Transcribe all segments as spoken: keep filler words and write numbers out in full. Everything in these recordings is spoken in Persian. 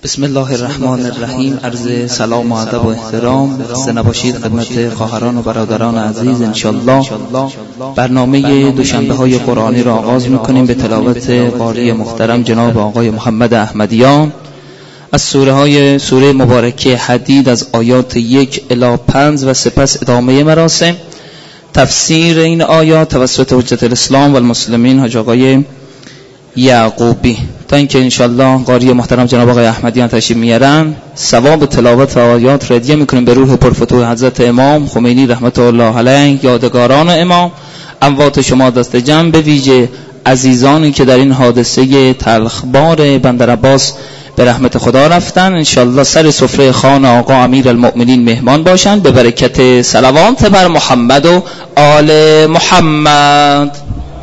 بسم الله الرحمن الرحیم. عرض سلام و ادب و احترام خسته نباشید خدمت خواهران و برادران عزیز. انشالله برنامه دوشنبه های قرآنی را آغاز میکنیم به تلاوت قاری محترم جناب آقای محمد احمدیان از سوره های سوره مبارکه حدید از آیات یک الی پنج و سپس ادامه مراسم. تفسیر این آیات توسط حجت الاسلام و المسلمین حاج آقای یعقوبی تا اینکه انشالله قاری محترم جناب آقای احمدیان تشریف میارن ثواب تلاوت و آیات را هدیه میکنیم به روح پرفتوح حضرت امام خمینی رحمت الله علیه، یادگاران امام، اموات شما دست جمع، به ویژه عزیزانی که در این حادثه تلخبار بندر عباس به رحمت خدا رفتن. انشالله سر سفره خان آقا امیر المؤمنین مهمان باشند به برکت صلوات بر محمد و آل محمد.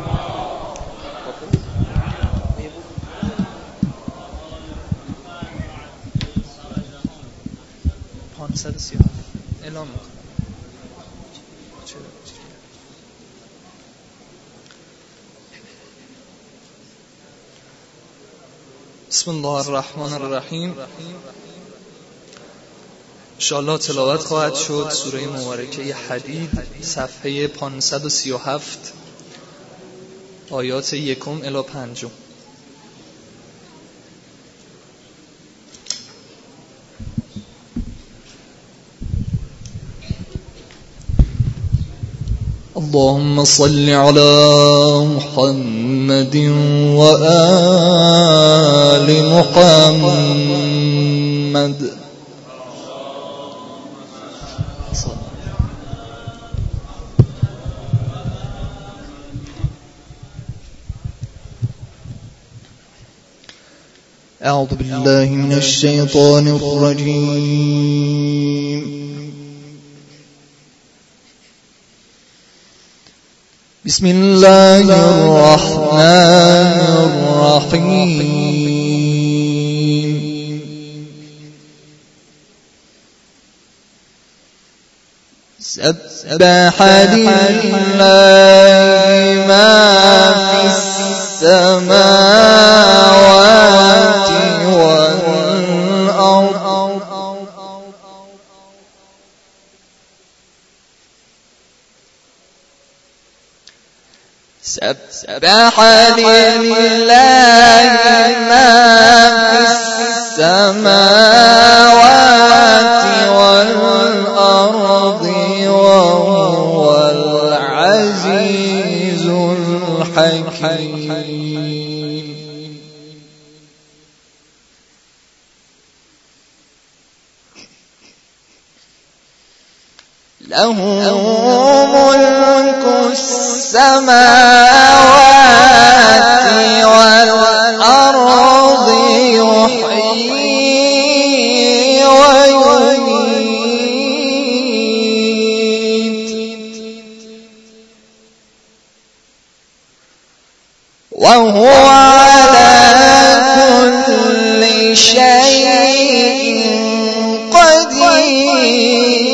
بسم الله الرحمن الرحیم. انشاءالله تلاوت خواهد شد سوره مبارکه حدید صفحه پانصد و سی و هفت آیات یکم الی پنجم. اللهم صل على محمد وآل محمد. أعوذ بالله من الشيطان الرجيم. بسم الله الرحمن الرحيم. سبح لله ما في السماوات والأرض سبح لله ما في السماوات والأرض وهو العزيز الحكيم. له ملك السماوات والأرض يحيي ويميت وهو على كل شيء قدير.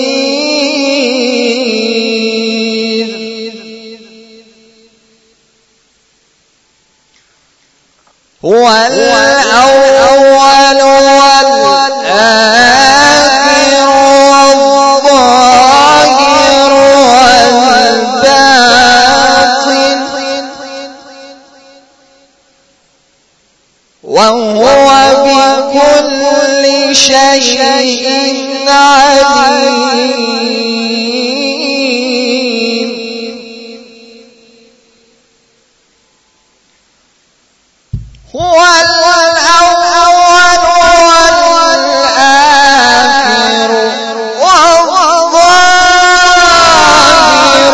هو الأول والآخر والظاهر والباطن وهو بكل شيء عليم. هو الأول والآخر والظاهر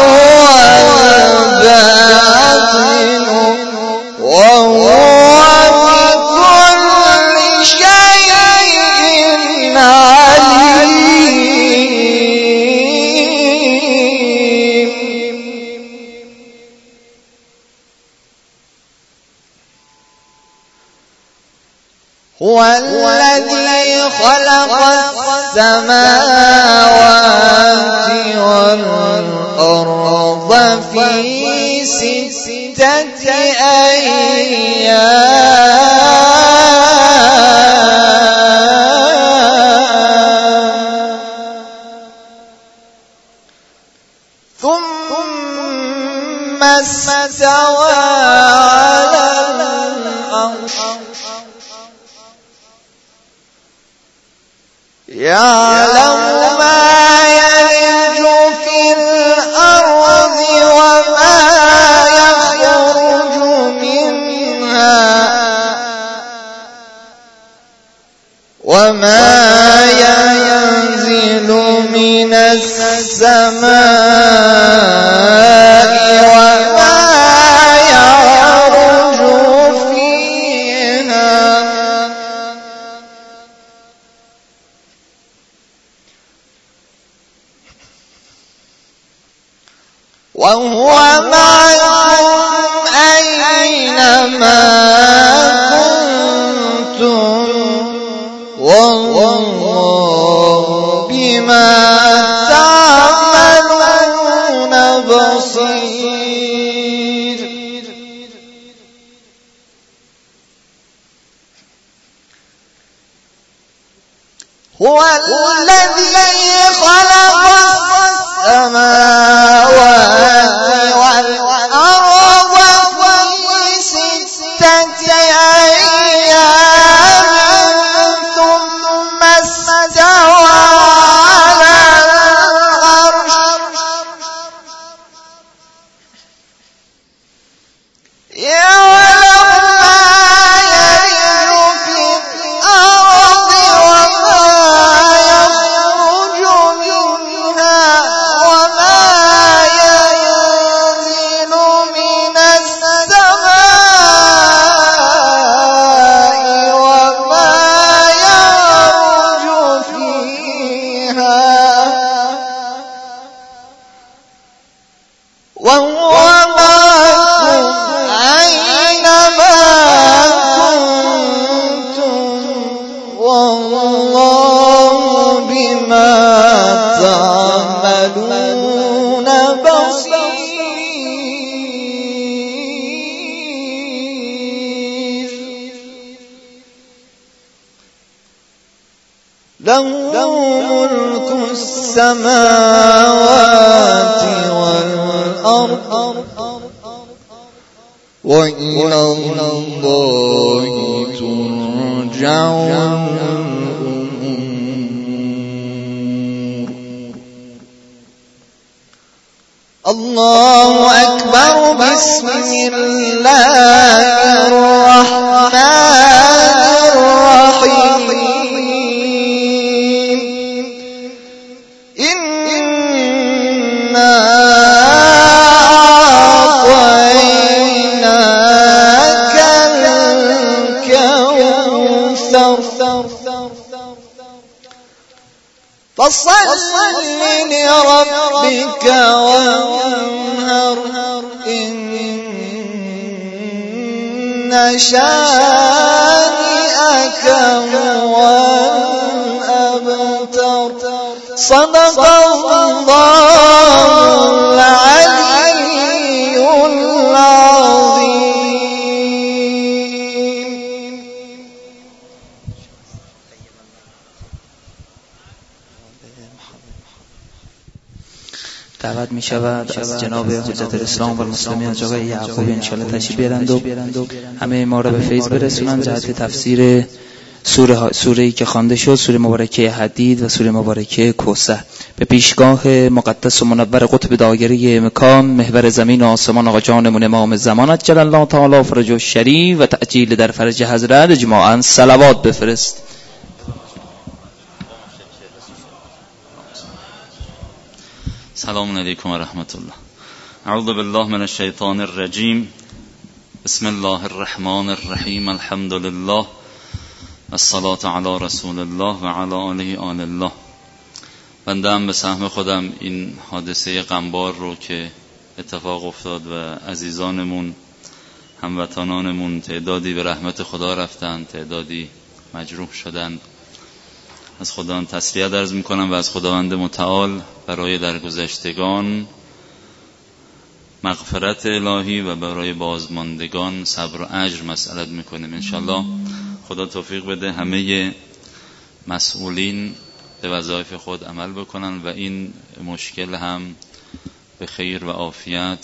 والباطن وهو بكل شيء عليم. هو الذي خلق السماوات والأرض في ستة أيام يعلم ما يلج في الأرض وما يخرج منها وما ينزل من السماء وما يعرج فيها وهو معكم أينما كنتم والله بما تعملون بصير. هو الذي خلق السماوات والأرض في ستة أيام ثم استوى على العرش يعلم ما يلج في الأرض وما يخرج منها وما ينزل من السماء وما يعرج فيها وهو معكم أينما كنتم والله بما تعملون بصير. له ملك السماوات والأرض وإلى الله ترجع الأمور. الله أكبر. بسم الله الرحمن الرحيم. إنا أعطيناك الكوثر فصل لربك وانهر إن شانئك هو الأبتر. صدق الله العلي العظيم. دعوت می شود از جناب حجت الاسلام و المسلمین از آقای یعقوبی انشاءالله تشریف بیارند و همه ما را به فیض برسونند جهت تفسیر سوره سوره‌ای که خوانده شد، سوره مبارکه حدید و سوره مبارکه کوثر. به پیشگاه مقدس و منور قطب دایره مکان محور زمین و آسمان آقا جانمون امام زمان عجل الله تعالی فرجه الشریف و تعجیل در فرج حضرت اجماعاً صلوات بفرست. سلام علیکم و رحمت الله. اعوذ بالله من الشیطان الرجیم. بسم الله الرحمن الرحیم. الحمد لله الصلاة علی رسول الله و علی آله آل الله. بنده هم به سهم خودم این حادثه غمبار رو که اتفاق افتاد و عزیزانمون هموطنانمون تعدادی به رحمت خدا رفتن، تعدادی مجروح شدن، از خداوند تسلیت عرض میکنم و از خداوند متعال برای درگذشتگان مغفرت الهی و برای بازماندگان صبر و اجر مسئلت میکنیم. انشالله خدا توفیق بده همه مسئولین به وظایف خود عمل بکنن و این مشکل هم به خیر و عافیت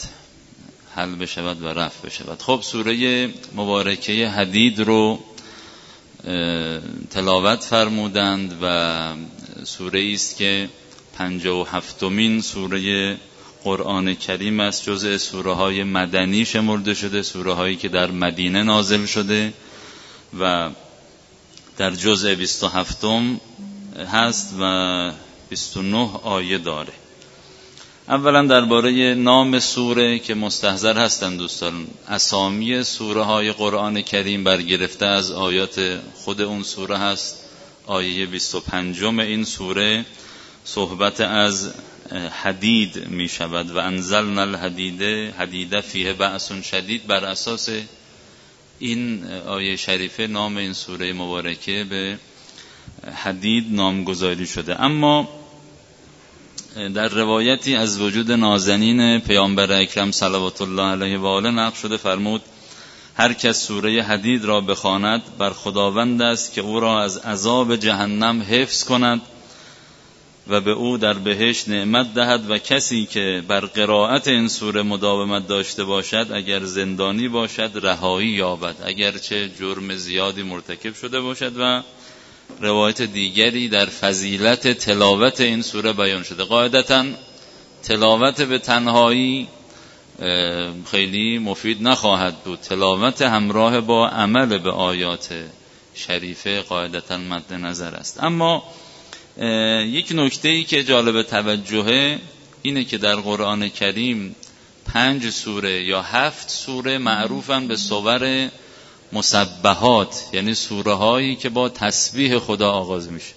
حل بشود و رفع بشود. خب سوره مبارکه حدید رو تلاوت فرمودند و سوره است که پنجاه و هفتمین سوره قرآن کریم است، جزء سوره های مدنی شمرده شده، سوره هایی که در مدینه نازل شده و در جزء بیست و هفتم هست و بیست و نه آیه داره. اولا درباره نام سوره که مستحضر هستند دوستان، اسامی سوره های قرآن کریم برگرفته از آیات خود اون سوره هست. آیه بیست و پنجم این سوره صحبت از حدید می شود و انزلنا الحدید حدید فیه بأس شدید. بر اساس این آیه شریفه نام این سوره مبارکه به حدید نامگذاری شده. اما در روایتی از وجود نازنین پیامبر اکرم صلوات الله علیه و آله نقل شده، فرمود هر کس سوره حدید را بخواند بر خداوند است که او را از عذاب جهنم حفظ کند و به او در بهشت نعمت دهد و کسی که بر قرائت این سوره مداومت داشته باشد اگر زندانی باشد رهایی یابد، اگرچه جرم زیادی مرتکب شده باشد. و روایت دیگری در فضیلت تلاوت این سوره بیان شده. قاعدتاً تلاوت به تنهایی خیلی مفید نخواهد بود، تلاوت همراه با عمل به آیات شریفه قاعدتاً مد نظر است. اما یک نکته‌ای که جالب توجهه اینه که در قرآن کریم پنج سوره یا هفت سوره معروفن به سور مسبحات، یعنی سوره هایی که با تسبیح خدا آغاز میشه.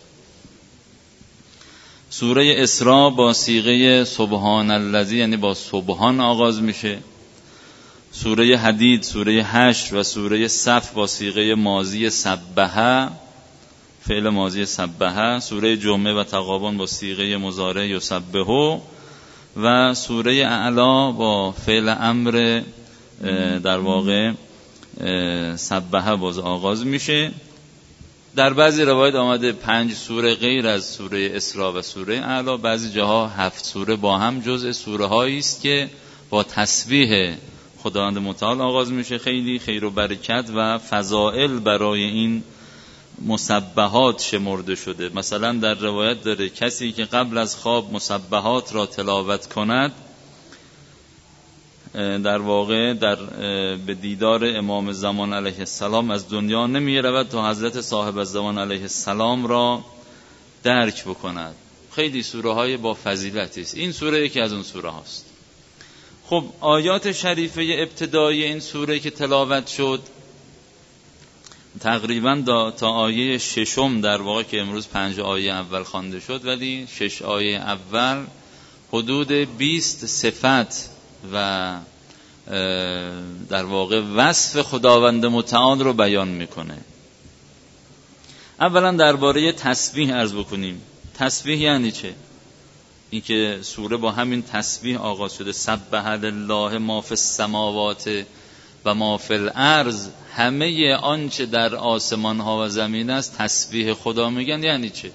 سوره اسراء با صیغه سبحان الذی، یعنی با سبحان آغاز میشه. سوره حدید، سوره حشر و سوره صف با صیغه ماضی سبحه، فعل ماضی سبحه. سوره جمعه و تغابن با صیغه مضارع یسبحو و سوره اعلا با فعل امر در واقع سبحه باز آغاز میشه. در بعضی روایت آمده پنج سوره غیر از سوره اسراء و سوره اعلا، بعضی جاها هفت سوره با هم جزء سوره هایی است که با تسبیح خداوند متعال آغاز میشه. خیلی خیر و برکت و فضائل برای این مسبحات شمرده شده. مثلا در روایت داره کسی که قبل از خواب مسبحات را تلاوت کند در واقع در به دیدار امام زمان علیه السلام از دنیا نمی رود تا حضرت صاحب الزمان علیه السلام را درک بکند. خیلی سوره های با فضیلتی است. این سوره یکی از اون سوره هاست. خب آیات شریفه ابتدایی این سوره که تلاوت شد تقریبا تا آیه ششم در واقع که امروز پنج آیه اول خوانده شد، ولی شش آیه اول حدود بیست صفت و در واقع وصف خداوند متعال رو بیان میکنه. اولا درباره تسبیح عرض بکنیم. تسبیح یعنی چه؟ این که سوره با همین تسبیح آغاز شده، سبح لله ما فی السماوات و ما فی الارض، همه آنچه در آسمان ها و زمین است تسبیح خدا میگن. یعنی چه؟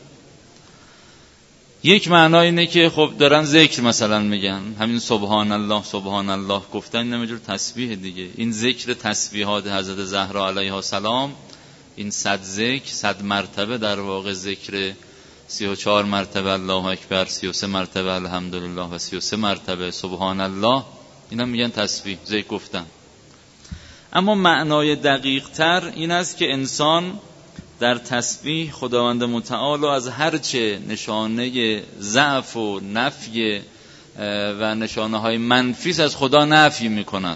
یک معنای اینه که خب دارن ذکر مثلا میگن، همین سبحان الله سبحان الله گفتن نمیجور تسبیح دیگه. این ذکر تسبیحات حضرت زهرا علیها السلام، این صد ذکر، صد مرتبه در واقع ذکر، سی و چهار مرتبه الله اکبر، سی و سه مرتبه الحمدلله و سی و سه مرتبه سبحان الله، اینا میگن تسبیح، ذکر گفتن. اما معنای دقیق تر این است که انسان در تسبیح خداوند متعال از هرچه نشانه ضعف و نفی و نشانه های منفی از خدا نفی میکند.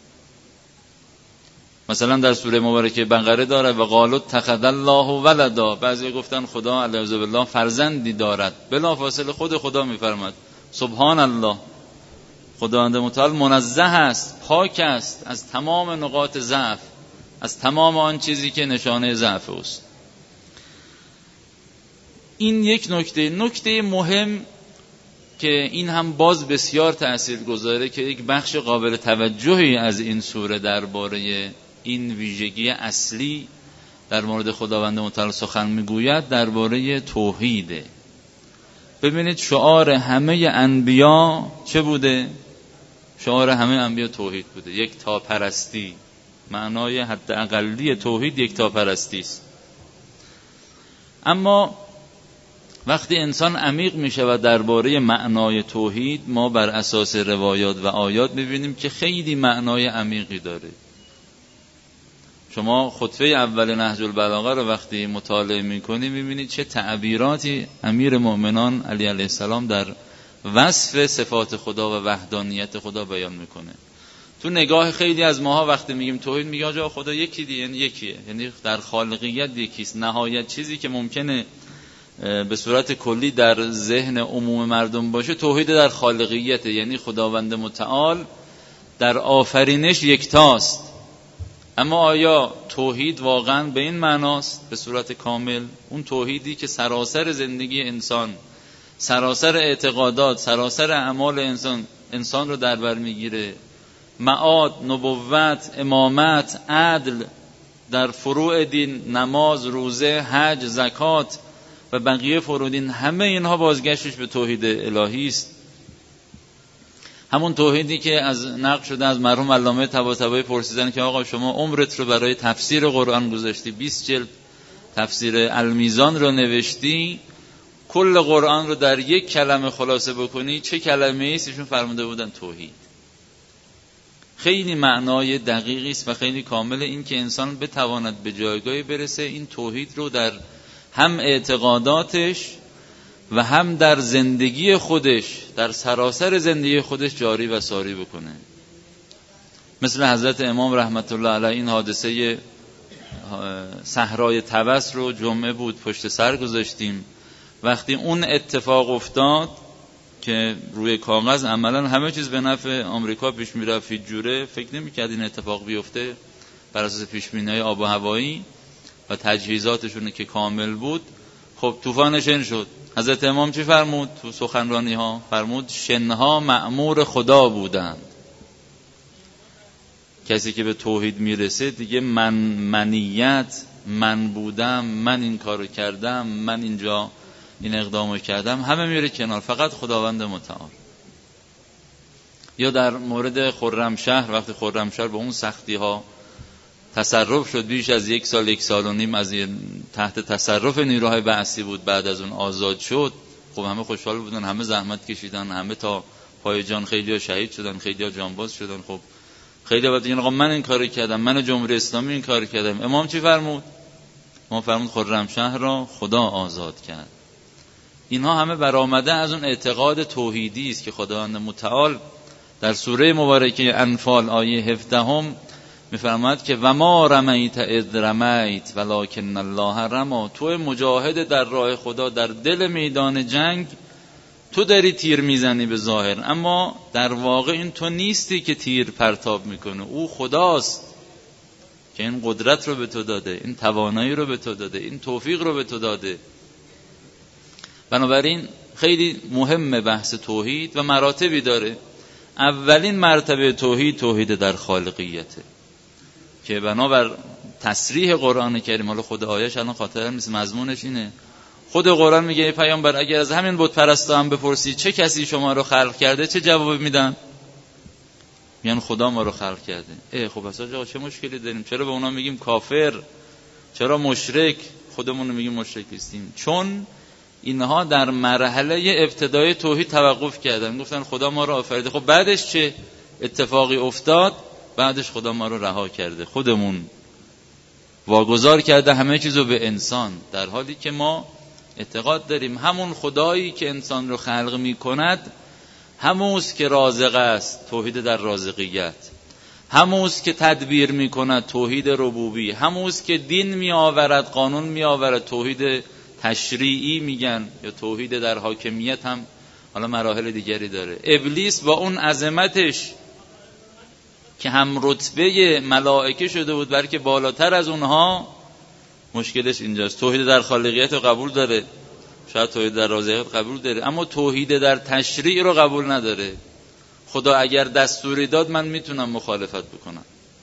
مثلا در سوره مبارکه بقره داره و قالوا اتخذ الله ولدا، بعضی گفتن خدا علیه بالله فرزندی دارد، بلافاصله خود خدا میفرماد سبحان الله، خداوند متعال منزه است، پاک است از تمام نقاط ضعف، از تمام آن چیزی که نشانه ضعف است. این یک نکته. نکته مهم که این هم باز بسیار تأثیرگذاره که یک بخش قابل توجهی از این سوره درباره این ویژگی اصلی در مورد خداوند متعال سخن میگوید، درباره توحیده. ببینید شعار همه انبیا چه بوده؟ شعار همه انبیا توحید بوده، یک تا پرستی. معنای حد اقلی توحید یک تا پرستی است. اما وقتی انسان عمیق میشه و درباره معنای توحید، ما بر اساس روایات و آیات میبینیم که خیلی معنای عمیقی داره. شما خطبه اول نهج البلاغه رو وقتی مطالعه میکنی میبینید چه تعبیراتی امیر مؤمنان علی علیه السلام در وصف صفات خدا و وحدانیت خدا بیان میکنه. تو نگاه خیلی از ماها وقتی میگیم توحید، میگه آقا خدا یکی دیگه، یعنی یکیه، یعنی در خالقیت یکیست. نهایت چیزی که ممکنه به صورت کلی در ذهن عموم مردم باشه توحید در خالقیت، یعنی خداوند متعال در آفرینش یکتاست. اما آیا توحید واقعا به این معناست به صورت کامل؟ اون توحیدی که سراسر زندگی انسان، سراسر اعتقادات، سراسر اعمال انسان انسان رو در بر میگیره، معاد، نبوت، امامت، عدل در فروع دین، نماز، روزه، حج، زکات و بقیه فروع دین، همه اینها بازگشتش به توحید الهی است. همون توحیدی که از نقل شده از مرحوم علامه طباطبایی پرسیدن که آقا شما عمرت رو برای تفسیر قرآن گذاشتی، بیست جلد تفسیر المیزان رو نوشتی، کل قرآن رو در یک کلمه خلاصه بکنی چه کلمه ایست؟ ایشون فرموده بودن توحید. خیلی معنای دقیقی است و خیلی کامل، این که انسان بتواند به جایگاهی برسه این توحید رو در هم اعتقاداتش و هم در زندگی خودش، در سراسر زندگی خودش جاری و ساری بکنه. مثل حضرت امام رحمت الله علیه، این حادثه صحرای طبس رو جمعه بود پشت سر گذاشتیم. وقتی اون اتفاق افتاد که روی کاغذ عملا همه چیز به نفع آمریکا پیش میرفت، هیچ جوره فکر نمی‌کرد این اتفاق بیفته بر اساس پیش‌بینی‌های آب و هوایی و تجهیزاتشون که کامل بود. خب طوفان شن شد. حضرت امام چی فرمود تو سخنرانی ها؟ فرمود شنها مأمور خدا بودند. کسی که به توحید میرسه دیگه من منیت، من بودم، من این کارو کردم، من اینجا این اقدامو کردم، همه میره کنار، فقط خداوند متعال. یا در مورد خرمشهر، وقتی خرمشهر به اون سختی ها تصرف شد، بیش از یک سال یک سال و نیم از تحت تصرف نیروهای بعثی بود، بعد از اون آزاد شد. خب همه خوشحال بودن، همه زحمت کشیدن، همه تا پای جان، خیلی‌ها شهید شدن، خیلی‌ها جانباز شدن. خب خیلی‌ها بعد میگن آقا من این کارو کردم، من جمهوری اسلامی این کارو کردم. امام چی فرمود؟ امام فرمود خرمشهر را خدا آزاد کرد. اینها همه برآمده از اون اعتقاد توحیدی است که خداوند متعال در سوره مبارکه انفال آیه هفده هم میفرماید که و ما رمیت اذ رمیت ولکن الله رمی. تو مجاهد در راه خدا در دل میدان جنگ، تو داری تیر میزنی به ظاهر، اما در واقع این تو نیستی که تیر پرتاب میکنه، او خداست که این قدرت رو به تو داده، این توانایی رو به تو داده، این توفیق رو به تو داده. بنابراین خیلی مهمه بحث توحید و مراتبی داره. اولین مرتبه توحید توحید در خالقیته که بنابر تصریح قرآن کریم، حالا خود آیه‌اش الان خاطرم نیست، مضمونش اینه. خود قرآن میگه ای پیامبر اگر از همین بت پرستا هم بپرسی چه کسی شما رو خلق کرده، چه جوابی میدن؟ میگن خدا ما رو خلق کرده. ای خب اصلا آقا چه مشکلی داریم؟ چرا به اونا میگیم کافر؟ چرا مشرک؟ خودمون رو میگیم مشرک نیستیم. چون اینها در مرحله ابتدای توحید توقف کردن، گفتن خدا ما رو آفریده. خب بعدش چه اتفاقی افتاد؟ بعدش خدا ما رو رها کرده، خودمون واگذار کرده همه چیزو به انسان، در حالی که ما اعتقاد داریم همون خدایی که انسان رو خلق می کند هموست که رازق است، توحید در رازقیت، هموست که تدبیر می کند، توحید ربوبی، هموست که دین می آورد، قانون می آورد، توحید تشریعی میگن، یا توحید در حاکمیت هم حالا مراحل دیگری داره. ابلیس با اون عظمتش که هم رتبه ملائکه شده بود بلکه بالاتر از اونها، مشکلش اینجاست. توحید در خالقیت رو قبول داره، شاید توحید در رازقیت قبول داره، اما توحید در تشریع رو قبول نداره. خدا اگر دستوری داد من میتونم مخالفت بکنم.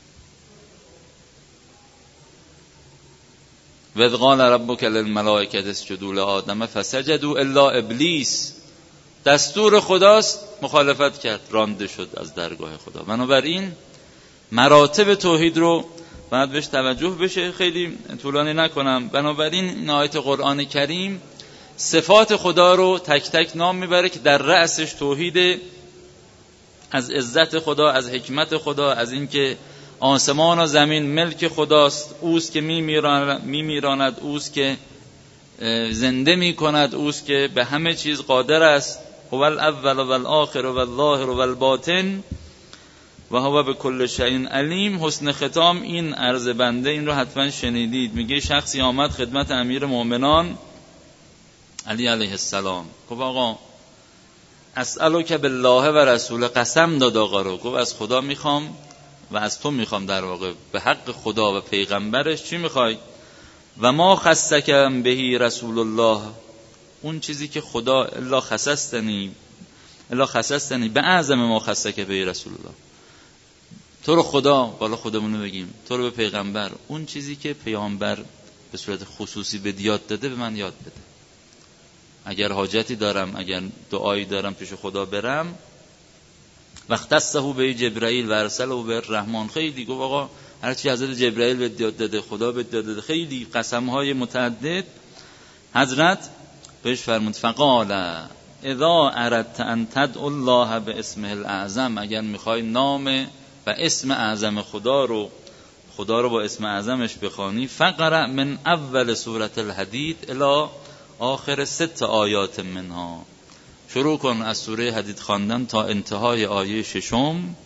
و اذ قال ربک للملائکة اسجدوا لآدم فسجدوا الا ابلیس. دستور خداست، مخالفت کرد، رانده شد از درگاه خدا. بنابراین مراتب توحید رو باید بهش توجه بشه. خیلی طولانی نکنم. بنابراین این آیت قرآن کریم صفات خدا رو تک تک نام میبره که در رأسش توحید، از عزت خدا، از حکمت خدا، از اینکه آسمان و زمین ملک خداست، اوست که میمیراند، میمیراند اوست که زنده میکند، اوست که به همه چیز قادر است. هو الاول و الاخر و الظاهر و الباطن و هو بكل شیء علیم. حسن ختام این عرض بنده، این رو حتما شنیدید. میگه شخصی آمد خدمت امیر مومنان علی علیه السلام، گفت آقا اسألک بالله و رسول، قسم داد آقا رو، گفت از خدا میخوام و از تو میخوام، در واقع به حق خدا و پیغمبرش چی میخوای؟ و ما خصکم بهی رسول الله، اون چیزی که خدا الا خصستنی الا خصستنی به اعظم ما خصک بهی رسول الله، تو رو خدا، بالا خودمونو بگیم، تو رو به پیغمبر، اون چیزی که پیامبر به صورت خصوصی به یاد داده به من یاد بده. اگر حاجتی دارم، اگر دعایی دارم پیش خدا برم، وقتصه به جبرائیل و ارسله به الرحمن. خیلی گفت آقا هرچی حضرت جبرائیل به یاد داده، خدا به یاد داده، خیلی قسم‌های متعدد. حضرت بهش فرمود فقال اذا اردت ان تدعو الله باسمه الاعظم، اگر میخوای نام و اسم اعظم خدا رو خدا رو با اسم اعظمش بخوانی، فقرأ من اول سوره الحدید الی آخر ست آیات منها، شروع کن از سوره حدید خواندن تا انتهای آیه ششم،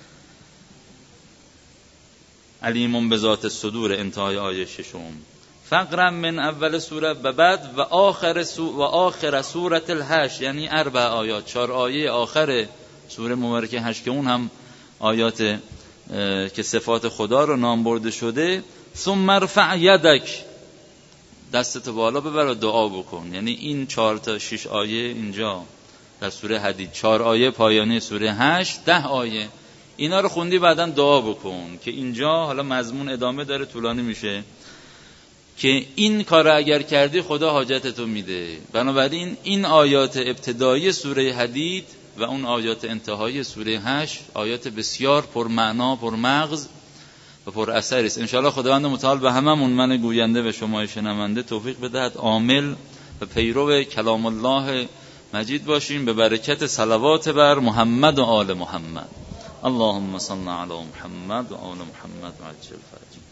علیم بذات الصدور، انتهای آیه ششم. فقرا من اول سوره و بعد و آخر سو و آخر سوره الحشر، یعنی اربع آیات، چهار آیه آخر سوره مبارکه حشر که اون هم آیات که صفات خدا رو نام برده شده. ثم ارفع یدک، دستت بالا ببر و دعا بکن. یعنی این چهار تا شش آیه اینجا در سوره حدید، چهار آیه پایانی سوره هشت، ده آیه، اینا رو خوندی بعداً دعا بکن. که اینجا حالا مضمون ادامه داره، طولانی میشه، که این کار اگر کردی خدا حاجتتو میده. بنابراین این آیات ابتدایی سوره حدید و اون آیات انتهایی سوره هشت آیات بسیار پرمعنا، پرمغز و پر اثر است. ان شاء الله خداوند متعال به هممون، من گوینده و شما شنونده، توفیق بدهد عامل و پیرو کلام الله مجید باشیم به برکت صلوات بر محمد و آل محمد. اللهم صل علی محمد و آل محمد و عجل فرجهم.